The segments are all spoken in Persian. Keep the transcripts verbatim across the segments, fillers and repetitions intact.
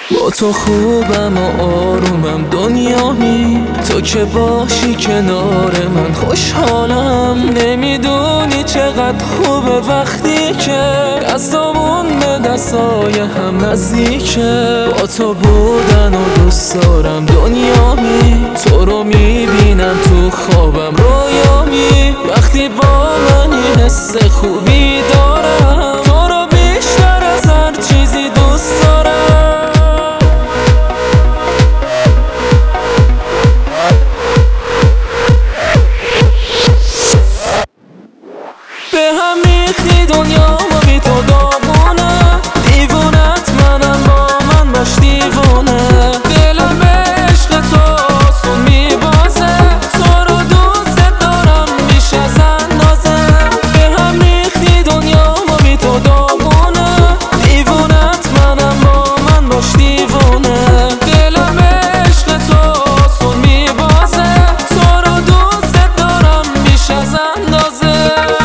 با تو خوبم و آرومم دنیامی، تو که باشی کنار من خوشحالم. نمیدونی چقدر خوبه وقتی که دستامون به دستای هم نزدیکه. با تو بودن و دوست دارم دنیامی، تو رو میبینم تو خوابم رویامی. وقتی با منی حس خوبی دارم، تو رو بیشتر از هر چیزی دوست دارم. به هم ریختی دنیا و بی تو داغونه، دیوونت منم با من باش دیوونه. دلم به عشق تو آسون میبازه، تو رو دوست دارم بیش از اندازه. به هم ریختی دنیا و بی تو داغونه، دیوونت منم با من باش دیوونه. دلم به عشق تو آسون میبازه، تو رو دوست دارم بیش از اندازه.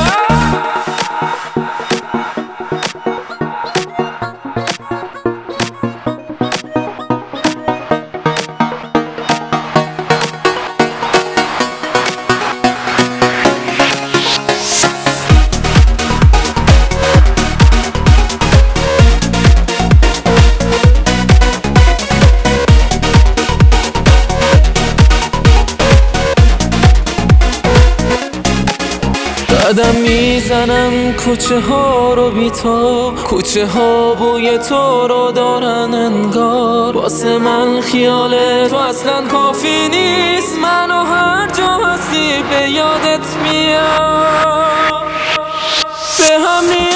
قدم میزنم کوچه ها رو بی تو، کوچه ها بوی تو رو دارن انگار. واسه من خیال تو اصلا کافی نیست، منو هر جا هستی به یادت میاد. به هم